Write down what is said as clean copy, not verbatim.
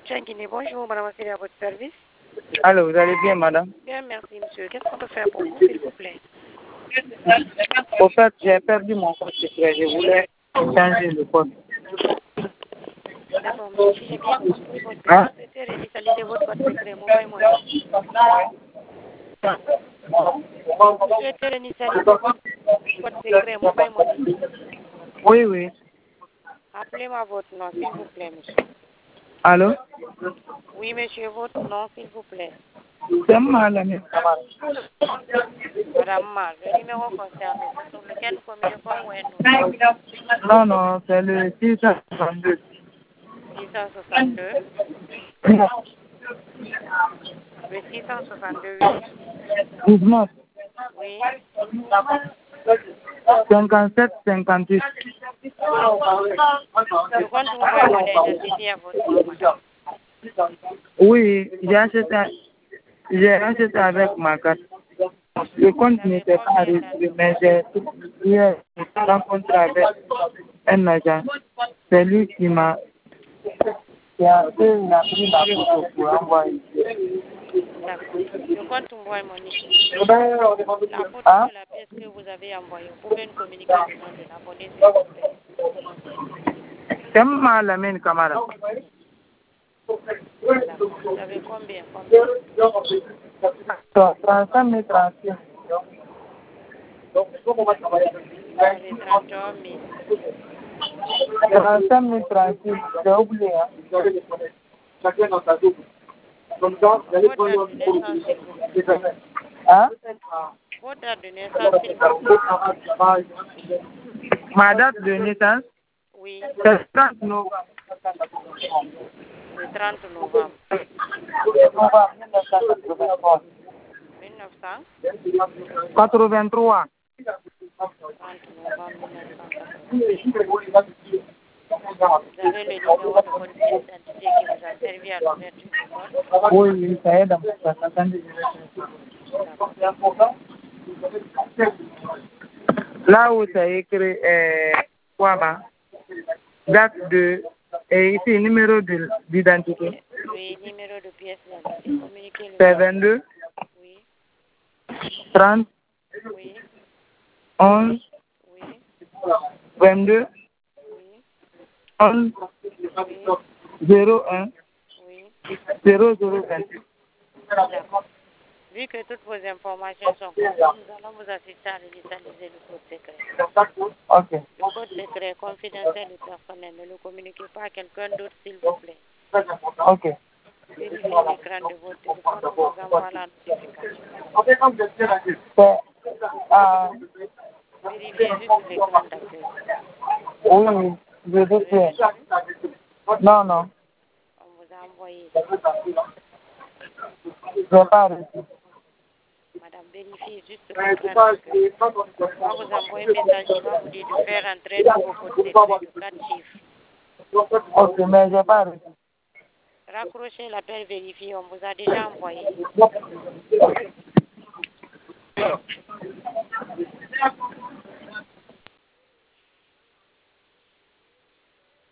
Tiens, Guinée, bonjour, madame, c'est à votre service. Allô, vous allez bien, madame? Bien, merci, monsieur. Qu'est-ce qu'on peut faire pour vous, s'il vous plaît? Au fait, j'ai perdu mon code secret. Je voulais changer le code. D'accord, monsieur. Si j'ai bien compris, votre Hein? secrétaire initialisé votre code secret, mobile money. Vous souhaitez initialiser votre code secret, mobile money. Oui, oui. Appelez-moi votre nom, s'il vous plaît, monsieur. Allô? Oui, monsieur, votre nom, s'il vous plaît. C'est Malami. Madame Mar, le numéro concerné, c'est sur lequel nous communiquons ou un autre? Non, non, c'est le 662. 662. Le 662, oui. 19. Oui. 57, 58. Le compte mobile money est identifié à votre nom, madame. Oui, j'ai acheté avec ma carte. Le compte n'était pas enregistré, mais j'ai rencontré avec un agent. C'est lui qui a pris ma photo pour envoyer. D'accord. Le compte mobile money. La photo de la pièce que vous avez envoyée, vous pouvez nous communiquer le nom de l'abonné, s'il vous plaît. C'est Malamine Kamara. D'accord. Vous avez combien? 35 000 36. Vous avez 31 000. 35 000 36, j'ai oublié. Votre date de naissance, s'il vous plaît. Hein? Votre date de naissance, s'il vous plaît. Ma date de naissance? Oui. C'est 30 novembre. Le 30 novembre. Novembre 1983. 1983. 83. 30 novembre 1983. Vous avez le numéro de votre pièce d'identité qui vous a servi à l'ouverture du compte? Oui, oui, ça aide. Là où c'est écrit quoi, bah? Date de et ici numéro d'identité. Oui, numéro de pièce d'identité. Communiquez-le. C'est 22 Oui. 30 Oui. 11 Oui. 22 Oui. 11 Oui. 01 Oui. 0028. D'accord. Vu que toutes vos informations sont complètes, nous allons vous assister à réinitialiser le code secret. Ok. Le code secret est confidentiel et personnel. Ne le communiquez pas à quelqu'un d'autre, s'il vous plaît. Ok. Vérifiez l'écran de votre téléphone, on vous envoie la notification. Vérifiez juste l'écran d'accueil. Oui, je Vous avez sais. reçu? Non, non. On vous a envoyé. Je n'ai pas reçu. Madame, vérifiez juste l'écran d'accueil. On va vous envoyer un message qui va vous dire de faire entrer un nouveau code secret de 4 chiffres. Ok, mais je n'ai pas reçu. Raccrochez l'appel vérifié, on vous a déjà envoyé.